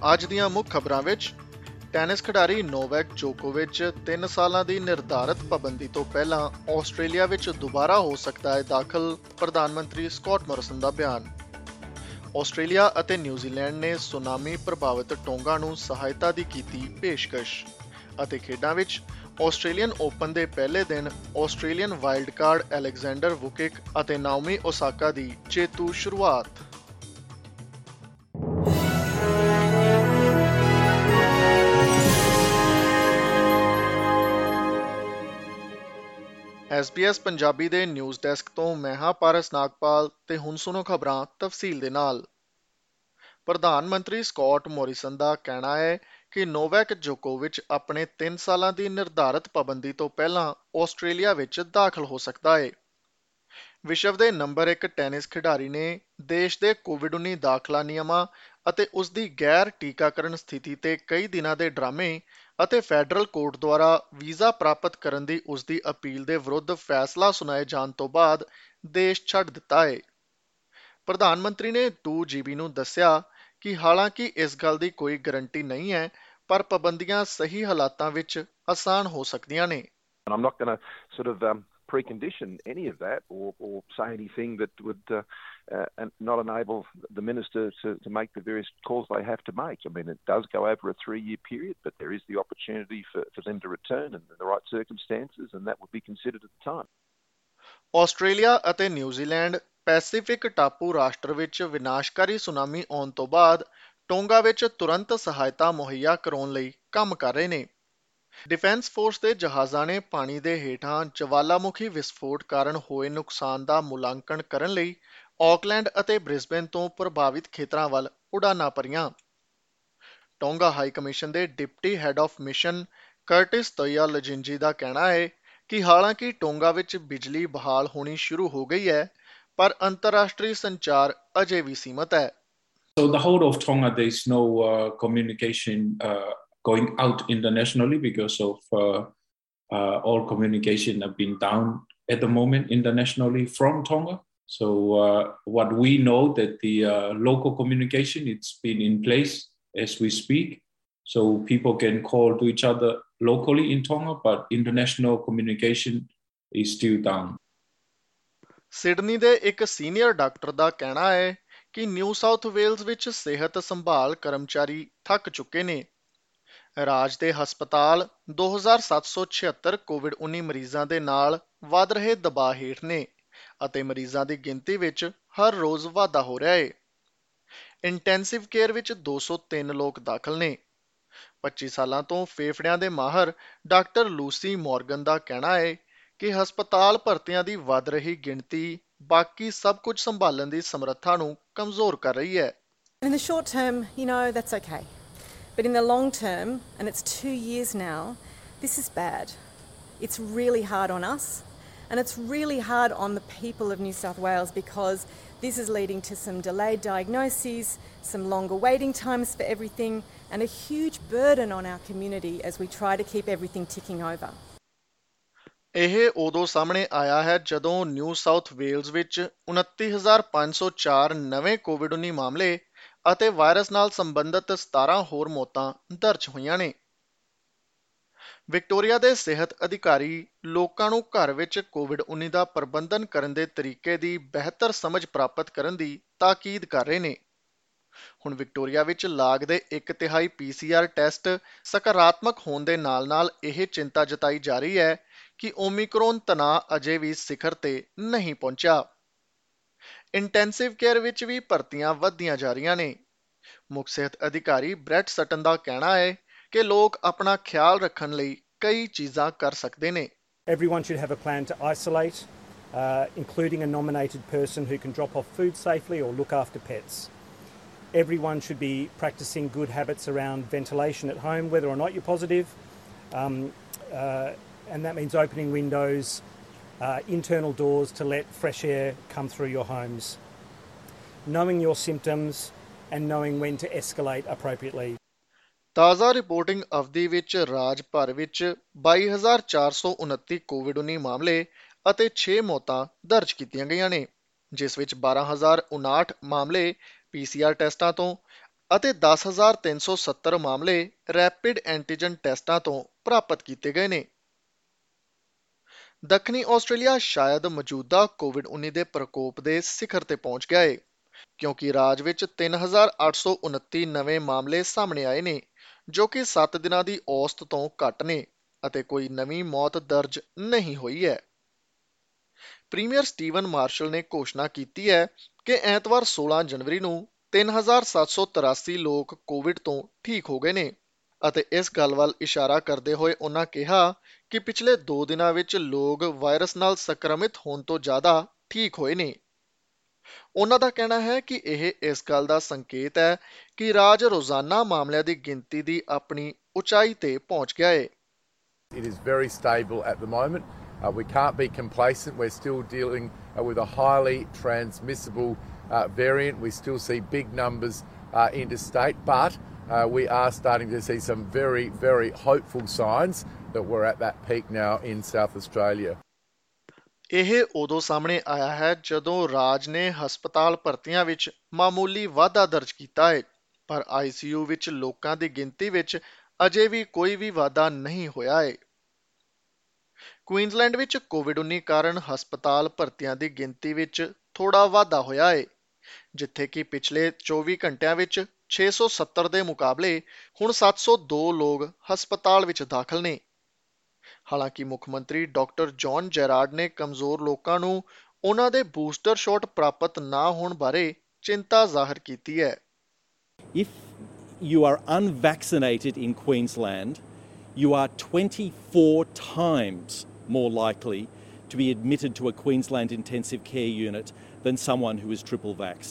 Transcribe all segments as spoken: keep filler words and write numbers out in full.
ਅੱਜ ਦੀਆਂ ਮੁੱਖ ਖਬਰਾਂ ਵਿੱਚ ਟੈਨਿਸ ਖਿਡਾਰੀ ਨੋਵੈਕ ਜੋਕੋਵਿਚ ਤਿੰਨ ਸਾਲਾਂ ਦੀ ਨਿਰਧਾਰਤ ਪਾਬੰਦੀ ਤੋਂ ਪਹਿਲਾਂ ਆਸਟ੍ਰੇਲੀਆ ਵਿੱਚ ਦੁਬਾਰਾ ਹੋ ਸਕਦਾ ਹੈ ਦਾਖਲ, ਪ੍ਰਧਾਨ ਮੰਤਰੀ ਸਕਾਟ ਮੋਰਿਸਨ ਦਾ ਬਿਆਨ। ਆਸਟ੍ਰੇਲੀਆ ਅਤੇ ਨਿਊਜ਼ੀਲੈਂਡ ਨੇ ਸੁਨਾਮੀ ਪ੍ਰਭਾਵਿਤ ਟੋਂਗਾ ਨੂੰ ਸਹਾਇਤਾ ਦੀ ਕੀਤੀ ਪੇਸ਼ਕਸ਼। ਅਤੇ ਖੇਡਾਂ ਵਿੱਚ ਆਸਟ੍ਰੇਲੀਅਨ ਓਪਨ ਦੇ ਪਹਿਲੇ ਦਿਨ Australian wild card Alexander Vukic ਅਤੇ ਨਾਓਮੀ ਓਸਾਕਾ ਦੀ ਜੇਤੂ ਸ਼ੁਰੂਆਤ। ਐਸ ਬੀ ਐਸ ਪੰਜਾਬੀ ਦੇ ਨਿਊਜ਼ ਡੈਸਕ ਤੋਂ ਮੈਂ ਹਾਂ ਪਾਰਸ ਨਾਗਪਾਲ ਤੇ ਹੁਣ ਸੁਣੋ ਖਬਰਾਂ ਤਫਸੀਲ ਦੇ ਨਾਲ। ਪ੍ਰਧਾਨ ਮੰਤਰੀ ਸਕਾਟ ਮੋਰਿਸਨ ਦਾ ਕਹਿਣਾ ਹੈ ਕਿ ਨੋਵੈਕ ਜੋਕੋਵਿਚ ਆਪਣੇ ਤਿੰਨ ਸਾਲਾਂ ਦੀ ਨਿਰਧਾਰਤ ਪਾਬੰਦੀ ਤੋਂ ਪਹਿਲਾਂ ਆਸਟ੍ਰੇਲੀਆ ਵਿੱਚ ਦਾਖਲ ਹੋ ਸਕਦਾ ਹੈ। ਵਿਸ਼ਵ ਦੇ ਨੰਬਰ ਇੱਕ ਟੈਨਿਸ ਖਿਡਾਰੀ ਨੇ ਦੇਸ਼ ਦੇ ਕੋਵਿਡ ਉੱਨੀ ਦਾਖਲਾ ਨਿਯਮਾਂ ਅਤੇ ਉਸ ਦੀ ਗੈਰ ਟੀਕਾਕਰਨ ਸਥਿਤੀ ਤੇ ਕਈ ਦਿਨਾਂ ਦੇ ਡਰਾਮੇ ਅਤੇ ਫੈਡਰਲ ਕੋਰਟ ਦੁਆਰਾ ਵੀਜ਼ਾ ਪ੍ਰਾਪਤ ਕਰਨ ਦੀ ਉਸ ਦੀ ਅਪੀਲ ਦੇ ਵਿਰੁੱਧ ਫੈਸਲਾ ਸੁਣਾਏ ਜਾਣ ਤੋਂ ਬਾਅਦ ਦੇਸ਼ ਛੱਡ ਦਿੱਤਾ ਹੈ। ਪ੍ਰਧਾਨ ਮੰਤਰੀ ਨੇ ਟੂ ਜੀ ਬੀ ਨੂੰ ਦੱਸਿਆ ਕਿ ਹਾਲਾਂਕਿ ਇਸ ਗੱਲ ਦੀ ਕੋਈ ਗਾਰੰਟੀ ਨਹੀਂ ਹੈ, ਪਰ ਪਾਬੰਦੀਆਂ ਸਹੀ ਹਾਲਾਤਾਂ ਵਿੱਚ ਆਸਾਨ ਹੋ ਸਕਦੀਆਂ ਨੇ। I'm not going to sort of um, precondition any of that or, or say anything that would uh, uh, not enable the minister to, to make the various calls they have to make. I mean, it does go over a three-year period, but there is the opportunity for, for them to return in the right circumstances, and that would be considered at the time. Australia ਅਤੇ New Zealand Pacific ਟਾਪੂ ਰਾਸ਼ਟਰ ਵਿੱਚ ਵਿਨਾਸ਼ਕਾਰੀ tsunami ਆਉਣ ਤੋਂ ਬਾਅਦ ਟੋਂਗਾ ਵਿੱਚ ਤੁਰੰਤ ਸਹਾਇਤਾ ਮੁਹੱਈਆ ਕਰਾਉਣ ਲਈ ਕੰਮ ਕਰ ਰਹੇ ਨੇ। ਡਿਫੈਂਸ ਫੋਰਸ ਦੇ ਜਹਾਜ਼ਾਂ ਨੇ ਪਾਣੀ ਦੇ ਹੇਠਾਂ ਜਵਾਲਾਮੁਖੀ ਵਿਸਫੋਟ ਕਾਰਨ ਹੋਏ ਨੁਕਸਾਨ ਦਾ ਮੁਲਾਂਕਣ ਕਰਨ ਲਈ ਆਕਲੈਂਡ ਅਤੇ ਬ੍ਰਿਸਬੇਨ ਤੋਂ ਪ੍ਰਭਾਵਿਤ ਖੇਤਰਾਂ ਵੱਲ ਉਡਾਨਾਂ ਭਰੀਆਂ। ਟੋਂਗਾ ਹਾਈ ਕਮਿਸ਼ਨ ਦੇ deputy head of mission Curtis ਤੋਇਆ ਲਜਿੰਜੀ ਦਾ ਕਹਿਣਾ ਹੈ ਕਿ ਹਾਲਾਂਕਿ ਟੋਂਗਾ ਵਿੱਚ ਬਿਜਲੀ ਬਹਾਲ ਹੋਣੀ ਸ਼ੁਰੂ ਹੋ ਗਈ ਹੈ, ਪਰ ਅੰਤਰਰਾਸ਼ਟਰੀ ਸੰਚਾਰ ਅਜੇ ਵੀ ਸੀਮਤ ਹੈ। So the whole of Tonga, there is no uh, communication uh, going out internationally because of uh, uh, all communication have been down at the moment internationally from Tonga. So uh, what we know that the uh, local communication, it's been in place as we speak. So people can call to each other locally in Tonga, but international communication is still down. Sydney ਦੇ ਇੱਕ senior doctor ਦਾ ਕਹਿਣਾ ਹੈ ਕਿ new south Wales ਵਿੱਚ ਸਿਹਤ ਸੰਭਾਲ ਕਰਮਚਾਰੀ ਥੱਕ ਚੁੱਕੇ ਨੇ। ਰਾਜ ਦੇ ਹਸਪਤਾਲ ਦੋ ਹਜ਼ਾਰ ਸੱਤ ਸੌ ਛਿਅੱਤਰ ਕੋਵਿਡ ਉੱਨੀ ਮਰੀਜ਼ਾਂ ਦੇ ਨਾਲ ਵੱਧ ਰਹੇ ਦਬਾਅ ਹੇਠ ਨੇ ਅਤੇ ਮਰੀਜ਼ਾਂ ਦੀ ਗਿਣਤੀ ਵਿੱਚ ਹਰ ਰੋਜ਼ ਵਾਧਾ ਹੋ ਰਿਹਾ ਹੈ। ਇੰਟੈਂਸਿਵ ਕੇਅਰ ਵਿੱਚ ਦੋ ਸੌ ਤਿੰਨ ਲੋਕ ਦਾਖਲ ਨੇ। ਪੱਚੀ ਸਾਲਾਂ ਤੋਂ ਫੇਫੜਿਆਂ ਦੇ ਮਾਹਰ ਡਾਕਟਰ ਲੂਸੀ ਮੋਰਗਨ ਦਾ ਕਹਿਣਾ ਹੈ ਕਿ ਹਸਪਤਾਲ ਭਰਤੀਆਂ ਦੀ ਵੱਧ ਰਹੀ ਗਿਣਤੀ ਬਾਕੀ ਸਭ ਕੁਝ ਸੰਭਾਲਣ ਦੀ ਸਮਰੱਥਾ ਨੂੰ ਕਮਜ਼ੋਰ ਕਰ ਰਹੀ ਹੈ। In the short term, you know, that's okay. But in the long term, and it's two years now, this is bad. It's really hard on us, and it's really hard on the people of New South Wales because this is leading to some delayed diagnoses, some longer waiting times for everything, and a huge burden on our community as we try to keep everything ticking over. ਇਹ ਉਦੋਂ ਸਾਹਮਣੇ ਆਇਆ ਹੈ ਜਦੋਂ new south Wales ਵਿੱਚ ਉਨੱਤੀ ਹਜ਼ਾਰ ਪੰਜ ਸੌ ਚਾਰ ਨਵੇਂ ਕੋਵਿਡ ਉੱਨੀ ਮਾਮਲੇ ਅਤੇ ਵਾਇਰਸ ਨਾਲ ਸੰਬੰਧਿਤ ਸਤਾਰਾਂ ਹੋਰ ਮੌਤਾਂ ਦਰਜ ਹੋਈਆਂ ਨੇ। ਵਿਕਟੋਰੀਆ ਦੇ ਸਿਹਤ ਅਧਿਕਾਰੀ ਲੋਕਾਂ ਨੂੰ ਘਰ ਵਿੱਚ ਕੋਵਿਡ ਉੱਨੀ ਦਾ ਪ੍ਰਬੰਧਨ ਕਰਨ ਦੇ ਤਰੀਕੇ ਦੀ ਬਿਹਤਰ ਸਮਝ ਪ੍ਰਾਪਤ ਕਰਨ ਦੀ ਤਾਕੀਦ ਕਰ ਰਹੇ ਨੇ। ਹੁਣ ਵਿਕਟੋਰੀਆ ਵਿੱਚ ਲਾਗ ਦੇ ਇੱਕ ਤਿਹਾਈ ਪੀ ਸੀ ਆਰ ਟੈਸਟ ਸਕਾਰਾਤਮਕ ਹੋਣ ਦੇ ਨਾਲ-ਨਾਲ ਇਹ ਚਿੰਤਾ ਜਤਾਈ ਜਾ ਰਹੀ ਹੈ ਕਿ ਓਮਿਕਰੋਨ ਤਣਾਅ ਅਜੇ ਵੀ ਸਿਖਰ ਤੇ ਨਹੀਂ ਪਹੁੰਚਿਆ। ਇੰਟੈਂਸਿਵ ਕੇਅਰ ਵਿੱਚ ਵੀ ਭਰਤੀਆਂ ਵਧਦੀਆਂ ਜਾ ਰਹੀਆਂ ਨੇ। ਮੁੱਖ ਸਿਹਤ ਅਧਿਕਾਰੀ ਬ੍ਰੈਟ ਸਟਨ ਦਾ ਕਹਿਣਾ ਹੈ ਕਿ ਲੋਕ ਆਪਣਾ ਖਿਆਲ ਰੱਖਣ ਲਈ ਕਈ ਚੀਜ਼ਾਂ ਕਰ ਸਕਦੇ ਨੇ। Everyone should have a plan to isolate, uh, including a nominated person who can drop off food safely or look after pets. Everyone should be practicing good habits around ventilation at home, whether or not you're positive. Um, uh, and that means opening windows, uh, internal doors to let fresh air come through your homes. Knowing your symptoms and knowing when to escalate appropriately. ਤਾਜ਼ਾ reporting ਅਵਧੀ ਵਿੱਚ ਰਾਜ ਭਰ ਵਿੱਚ ਬਾਈ ਹਜ਼ਾਰ ਚਾਰ ਸੌ ਉਨੱਤੀ ਕੋਵਿਡ ਉੱਨੀ ਮਾਮਲੇ ਅਤੇ ਛੇ ਮੌਤਾਂ ਦਰਜ ਕੀਤੀਆਂ ਗਈਆਂ ਨੇ, ਜਿਸ ਵਿੱਚ ਬਾਰਾਂ ਹਜ਼ਾਰ ਉਨਾਹਠ ਮਾਮਲੇ ਪੀ ਸੀ ਆਰ ਟੈਸਟਾਂ ਤੋਂ ਅਤੇ ਦਸ ਹਜ਼ਾਰ ਤਿੰਨ ਸੌ ਸੱਤਰ ਮਾਮਲੇ ਰੈਪਿਡ ਐਂਟੀਜਨ ਟੈਸਟਾਂ ਤੋਂ ਪ੍ਰਾਪਤ ਕੀਤੇ ਗਏ ਨੇ। ਦੱਖਣੀ ਆਸਟ੍ਰੇਲੀਆ ਸ਼ਾਇਦ ਮੌਜੂਦਾ ਕੋਵਿਡ ਉੱਨੀ ਦੇ ਪ੍ਰਕੋਪ ਦੇ ਸਿਖਰ ਤੇ ਪਹੁੰਚ ਗਿਆ ਹੈ, ਕਿਉਂਕਿ ਰਾਜ ਵਿੱਚ ਤਿੰਨ ਹਜ਼ਾਰ ਅੱਠ ਸੌ ਉਨੱਤੀ ਨਵੇਂ ਮਾਮਲੇ ਸਾਹਮਣੇ ਆਏ ਨੇ, ਜੋ ਕਿ ਸੱਤ ਦਿਨਾਂ ਦੀ ਔਸਤ ਤੋਂ ਘੱਟ ਨੇ ਅਤੇ ਕੋਈ ਨਵੀਂ ਮੌਤ ਦਰਜ ਨਹੀਂ ਹੋਈ ਹੈ। ਪ੍ਰੀਮੀਅਰ ਸਟੀਵਨ ਮਾਰਸ਼ਲ ਨੇ ਘੋਸ਼ਣਾ ਕੀਤੀ ਹੈ ਕਿ ਐਤਵਾਰ ਸੋਲਾਂ ਜਨਵਰੀ ਨੂੰ ਤਿੰਨ ਹਜ਼ਾਰ ਸੱਤ ਸੌ ਤਰਾਸੀ ਲੋਕ ਕੋਵਿਡ ਤੋਂ ਠੀਕ ਹੋ ਗਏ ਨੇ ਅਤੇ ਇਸ ਗੱਲ ਵੱਲ ਇਸ਼ਾਰਾ ਕਰਦੇ ਹੋਏ ਉਹਨਾਂ ਕਿਹਾ ਕਿ ਪਿਛਲੇ ਦੋ ਦਿਨਾਂ ਵਿੱਚ ਲੋਕ ਵਾਇਰਸ ਨਾਲ ਸੰਕਰਮਿਤ ਹੋਣ ਤੋਂ ਜ਼ਿਆਦਾ ਠੀਕ ਹੋਏ ਨੇ। ਉਹਨਾਂ ਦਾ ਕਹਿਣਾ ਹੈ ਕਿ ਇਹ ਇਸ ਗੱਲ ਦਾ ਸੰਕੇਤ ਹੈ ਕਿ ਰਾਜ ਰੋਜ਼ਾਨਾ ਮਾਮਲਿਆਂ ਦੀ ਗਿਣਤੀ ਦੀ ਆਪਣੀ ਉਚਾਈ ਤੇ ਪਹੁੰਚ ਗਿਆ ਹੈ। It is very stable at the moment. Uh, we can't be complacent. We're still dealing uh, with a highly transmissible uh, variant. We still see big numbers uh, interstate, but uh, we are starting to see some very, very hopeful signs that we're at that peak now in South Australia. ਇਹ ਉਦੋਂ ਸਾਹਮਣੇ ਆਇਆ ਹੈ ਜਦੋਂ ਰਾਜ ਨੇ ਹਸਪਤਾਲ ਭਰਤੀਆਂ ਵਿੱਚ ਮਾਮੂਲੀ ਵਾਧਾ ਦਰਜ ਕੀਤਾ ਹੈ, ਪਰ ਆਈ ਸੀ ਯੂ ਵਿੱਚ ਲੋਕਾਂ ਦੀ ਗਿਣਤੀ ਵਿੱਚ ਅਜੇ ਵੀ ਕੋਈ ਵੀ ਵਾਧਾ ਨਹੀਂ ਹੋਇਆ ਹੈ। ਕੁਈਨਜ਼ਲੈਂਡ ਵਿੱਚ ਕੋਵਿਡ ਉੱਨੀ ਕਾਰਨ ਹਸਪਤਾਲ ਭਰਤੀਆਂ ਦੀ ਗਿਣਤੀ ਵਿੱਚ ਥੋੜਾ ਵਾਧਾ ਹੋਇਆ ਹੈ, ਜਿੱਥੇ ਕਿ ਪਿਛਲੇ ਚੌਵੀ ਘੰਟਿਆਂ ਵਿੱਚ ਛੇ ਸੌ ਸੱਤਰ ਦੇ ਮੁਕਾਬਲੇ ਹੁਣ ਸੱਤ ਸੌ ਦੋ ਲੋਕ ਹਸਪਤਾਲ ਵਿੱਚ ਦਾਖਲ ਨੇ। ਹਾਲਾਂਕਿ ਮੁੱਖ ਮੰਤਰੀ ਡਾਕਟਰ ਜੌਨ ਜੈਰਾਰਡ ਨੇ ਕਮਜ਼ੋਰ ਲੋਕਾਂ ਨੂੰ ਉਹਨਾਂ ਦੇ ਬੂਸਟਰ ਸ਼ਾਟ ਪ੍ਰਾਪਤ ਨਾ ਹੋਣ ਬਾਰੇ ਚਿੰਤਾ ਜ਼ਾਹਰ ਕੀਤੀ ਹੈ। If you are unvaccinated in Queensland, you are twenty-four times more likely to be admitted to a Queensland intensive care unit than someone who is triple vaxxed.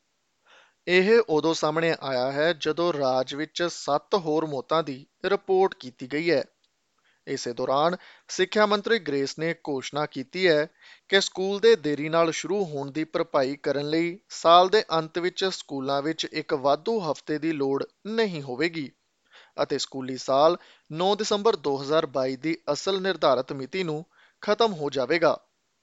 ਇਹ ਉਦੋਂ ਸਾਹਮਣੇ ਆਇਆ ਹੈ ਜਦੋਂ ਰਾਜ ਵਿੱਚ ਸੱਤ ਹੋਰ ਮੌਤਾਂ ਦੀ ਰਿਪੋਰਟ ਕੀਤੀ ਗਈ ਹੈ। ਇਸੇ ਦੌਰਾਨ ਸਿੱਖਿਆ ਮੰਤਰੀ ਗ੍ਰੇਸ ਨੇ ਘੋਸ਼ਣਾ ਕੀਤੀ ਹੈ ਕਿ ਸਕੂਲ ਦੇ ਦੇਰੀ ਨਾਲ ਸ਼ੁਰੂ ਹੋਣ ਦੀ ਭਰਪਾਈ ਕਰਨ ਲਈ ਸਾਲ ਦੇ ਅੰਤ ਵਿੱਚ ਸਕੂਲਾਂ ਵਿੱਚ ਇੱਕ ਵਾਧੂ ਹਫ਼ਤੇ ਦੀ ਲੋੜ ਨਹੀਂ ਹੋਵੇਗੀ ਅਤੇ ਸਕੂਲੀ ਸਾਲ ਨੌਂ ਦਸੰਬਰ ਦੋ ਹਜ਼ਾਰ ਬਾਈ ਦੀ ਅਸਲ ਨਿਰਧਾਰਤ ਮਿਤੀ ਨੂੰ ਖਤਮ ਹੋ ਜਾਵੇਗਾ।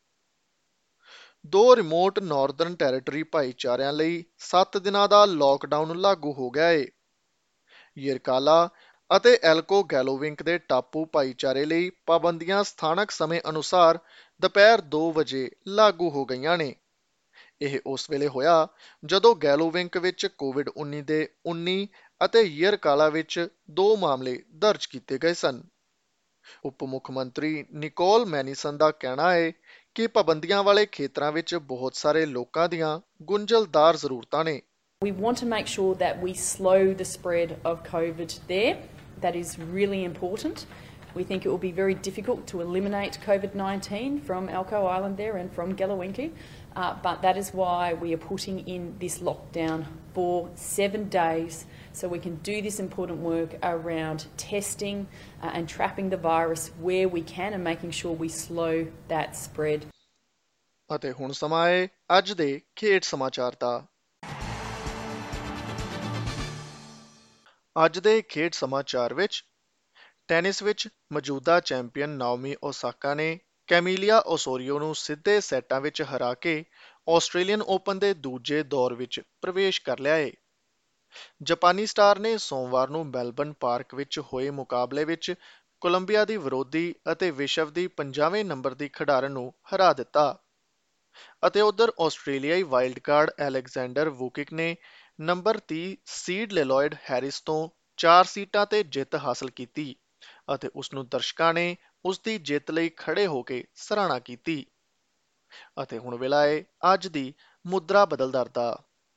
ਦੋ ਰਿਮੋਟ ਨਾਰਦਰਨ ਟੈਰੀਟਰੀ ਭਾਈਚਾਰਿਆਂ ਲਈ ਸੱਤ ਦਿਨਾਂ ਦਾ ਲਾਕਡਾਊਨ ਲਾਗੂ ਹੋ ਗਿਆ ਹੈ। ਯਿਰਕਾਲਾ ਅਤੇ ਐਲਕੋ ਗੈਲੋਵਿੰਕ ਦੇ ਟਾਪੂ ਭਾਈਚਾਰੇ ਲਈ ਪਾਬੰਦੀਆਂ ਸਥਾਨਕ ਸਮੇਂ ਅਨੁਸਾਰ ਦੁਪਹਿਰ ਦੋ ਵਜੇ ਲਾਗੂ ਹੋ ਗਈਆਂ ਨੇ। ਇਹ ਉਸ ਵੇਲੇ ਹੋਇਆ ਜਦੋਂ ਗੈਲੋਵਿੰਕ ਵਿੱਚ ਕੋਵਿਡ ਉੱਨੀ ਦੇ ਉੱਨੀ ਅਤੇ ਯਿਰਕਾਲਾ ਵਿੱਚ ਦੋ ਮਾਮਲੇ ਦਰਜ ਕੀਤੇ ਗਏ ਸਨ। ਉਪ ਮੁੱਖ ਮੰਤਰੀ ਨਿਕੋਲ ਮੈਨੀਸਨ ਦਾ ਕਹਿਣਾ ਹੈ ਕਿ ਪਾਬੰਦੀਆਂ ਵਾਲੇ ਖੇਤਰਾਂ ਵਿੱਚ ਬਹੁਤ ਸਾਰੇ ਲੋਕਾਂ ਦੀਆਂ ਗੁੰਝਲਦਾਰ ਜ਼ਰੂਰਤਾਂ ਨੇ। We want to make sure that we slow the spread of COVID there. That is really important. We think it will be very difficult to eliminate COVID nineteen from Elcho Island there and from Gallowinky, uh, but that is why we are putting in this lockdown for seven days so we can do this important work around testing uh, and trapping the virus where we can and making sure we slow that spread. ਅਤੇ ਹੁਣ ਸਮਾਂ ਹੈ ਅੱਜ ਦੇ ਖੇਡ ਸਮਾਚਾਰ ਦਾ। ਅੱਜ ਦੇ ਖੇਡ ਸਮਾਚਾਰ ਵਿੱਚ ਟੈਨਿਸ ਵਿੱਚ ਮੌਜੂਦਾ ਚੈਂਪੀਅਨ ਨਾਓਮੀ ਓਸਾਕਾ ਨੇ ਕੈਮੀਲੀਆ ਓਸੋਰੀਓ ਨੂੰ ਸਿੱਧੇ ਸੈਟਾਂ ਵਿੱਚ ਹਰਾ ਕੇ ਆਸਟ੍ਰੇਲੀਅਨ ਓਪਨ ਦੇ ਦੂਜੇ ਦੌਰ ਵਿੱਚ ਪ੍ਰਵੇਸ਼ ਕਰ ਲਿਆ ਹੈ। ਜਾਪਾਨੀ ਸਟਾਰ ਨੇ ਸੋਮਵਾਰ ਨੂੰ ਮੈਲਬਰਨ ਪਾਰਕ ਵਿੱਚ ਹੋਏ ਮੁਕਾਬਲੇ ਵਿੱਚ ਕੋਲੰਬੀਆ ਦੀ ਵਿਰੋਧੀ ਅਤੇ ਵਿਸ਼ਵ ਦੀ ਪੰਜਾਵੇਂ ਨੰਬਰ ਦੀ ਖਿਡਾਰਨ ਨੂੰ ਹਰਾ ਦਿੱਤਾ ਅਤੇ ਉਧਰ ਆਸਟ੍ਰੇਲੀਆਈ ਵਾਈਲਡ ਕਾਰਡ ਐਲੈਗਜ਼ੈਂਡਰ ਵੂਕਿਕ ਨੇ ਨੰਬਰ ਤੀਹ ਸੀਡ ਲੈਲੋਇਡ ਹੈਰਿਸ ਤੋਂ ਚਾਰ ਸੀਟਾਂ ਤੇ ਜਿੱਤ ਹਾਸਲ ਕੀਤੀ ਅਤੇ ਉਸ ਨੂੰ ਦਰਸ਼ਕਾਂ ਨੇ ਉਸ ਦੀ ਜਿੱਤ ਲਈ ਖੜੇ ਹੋ ਕੇ ਸਰਾਹਨਾ ਕੀਤੀ। ਅਤੇ ਹੁਣ ਵੇਲਾ ਹੈ ਅੱਜ ਦੀ ਮੁਦਰਾ ਬਦਲਦਰ ਦਾ।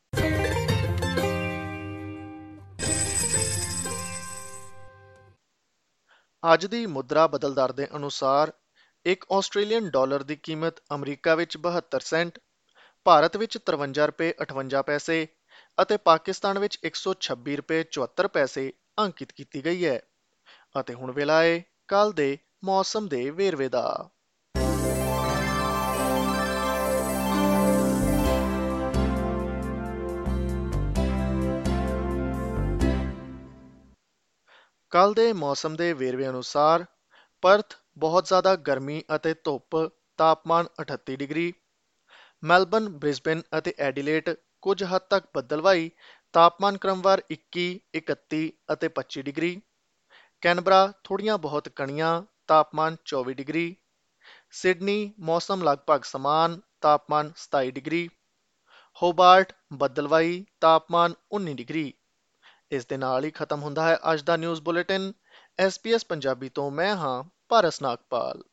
ਅੱਜ ਦੀ ਮੁਦਰਾ ਬਦਲਦਰ ਦੇ ਅਨੁਸਾਰ ਇੱਕ ਆਸਟ੍ਰੇਲੀਅਨ ਡਾਲਰ ਦੀ ਕੀਮਤ ਅਮਰੀਕਾ ਵਿੱਚ ਬਹੱਤਰ ਸੈਂਟ, ਭਾਰਤ ਵਿੱਚ ਤਰਵੰਜਾ ਰੁਪਏ ਅਠਵੰਜਾ ਪੈਸੇ ਅਤੇ ਪਾਕਿਸਤਾਨ ਵਿੱਚ ਇੱਕ ਸੌ ਛੱਬੀ ਰੁਪਏ ਚੁਹੱਤਰ ਪੈਸੇ ਅੰਕਿਤ ਕੀਤੀ ਗਈ ਹੈ। ਅਤੇ ਹੁਣ ਵੇਲਾ ਹੈ ਕੱਲ ਦੇ ਮੌਸਮ ਦੇ ਵੇਰਵੇ ਦਾ। ਕੱਲ ਦੇ ਮੌਸਮ ਦੇ ਵੇਰਵੇ ਅਨੁਸਾਰ ਪਰਥ ਬਹੁਤ ਜ਼ਿਆਦਾ ਗਰਮੀ ਅਤੇ ਧੁੱਪ, ਤਾਪਮਾਨ ਅਠੱਤੀ ਡਿਗਰੀ, ਮੈਲਬਰਨ, ਬ੍ਰਿਸਬੇਨ ਅਤੇ ਐਡੀਲੇਡ ਕੁਝ ਹੱਦ ਤੱਕ ਬੱਦਲਵਾਈ ਤਾਪਮਾਨ ਕ੍ਰਮਵਾਰ ਇੱਕੀ, ਇਕੱਤੀ ਅਤੇ ਪੱਚੀ ਡਿਗਰੀ। ਕੈਨਬਰਾ ਥੋੜ੍ਹੀਆਂ ਬਹੁਤ ਕਣੀਆਂ, ਤਾਪਮਾਨ ਚੌਵੀ ਡਿਗਰੀ। ਸਿਡਨੀ ਮੌਸਮ ਲਗਭਗ ਸਮਾਨ, ਤਾਪਮਾਨ ਸਤਾਈ ਡਿਗਰੀ। ਹੋਬਾਰਟ ਬੱਦਲਵਾਈ, ਤਾਪਮਾਨ ਉੱਨੀ ਡਿਗਰੀ। ਇਸ ਦੇ ਨਾਲ ਹੀ ਖਤਮ ਹੁੰਦਾ ਹੈ ਅੱਜ ਦਾ news bulletin. S P S Punjabi ਤੋਂ ਮੈਂ ਹਾਂ ਪਾਰਸ ਨਾਗਪਾਲ।